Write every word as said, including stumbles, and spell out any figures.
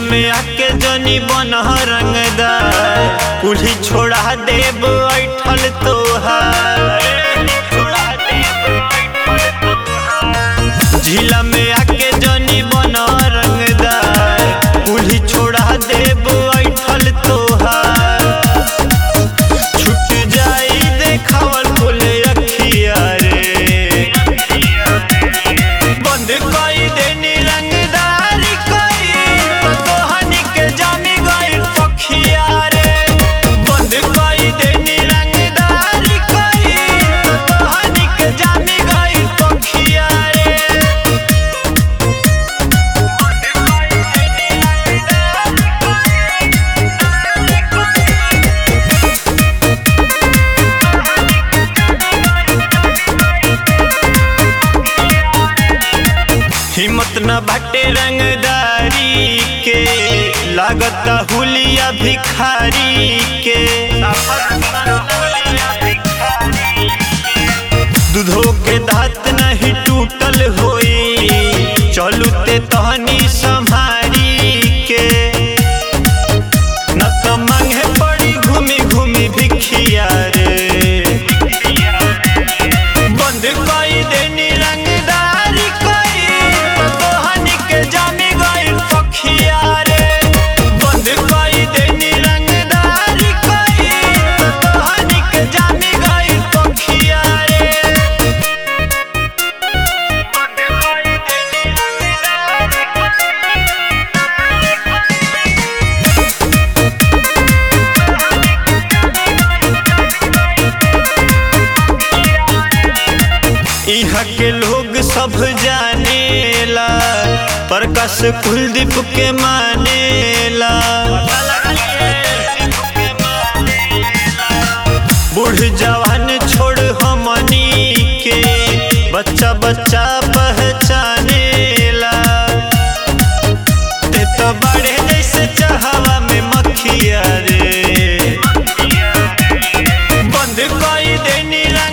में आके जनी बन रंगदार कुल्ही छोड़ा देब ऐठल तोहार। झीला में आके जनी बन रंगदार कुल्ही छोड़ा देब ऐठल तोहार। छूट जाई देखावल बोले अखिया रे बंद कई देनी रंगदारी कई तो तोहनी के जामी गई पखिया रे। बंद कई देनी रंगदारी कई तो तोहनी के जामी गई पखिया रे। हिम्मत न बाटे रंगदारी के लागता हुलिया भिखारी के। दूधो के दांत नहीं टूटल होई चलू ते तहनी संभारी के। न तो मांगे पड़ी घूमी घूमी भिखिया रे। बंद कई देनी रंगदारी कई तो तोहनी के जामी गई पखिया रे। बंद कई देनी रंगदारी कई तो तोहनी के जामी गई पखिया रे। यहाँ के लोग सब जानेला प्रकाश कुलदीप के मानेला। बूढ़ जवान छोड़ हमनी के बच्चा बच्चा पहचानेला। ते तो बड़े जैसे चाहवा में मखिया रे। बंद कई देनी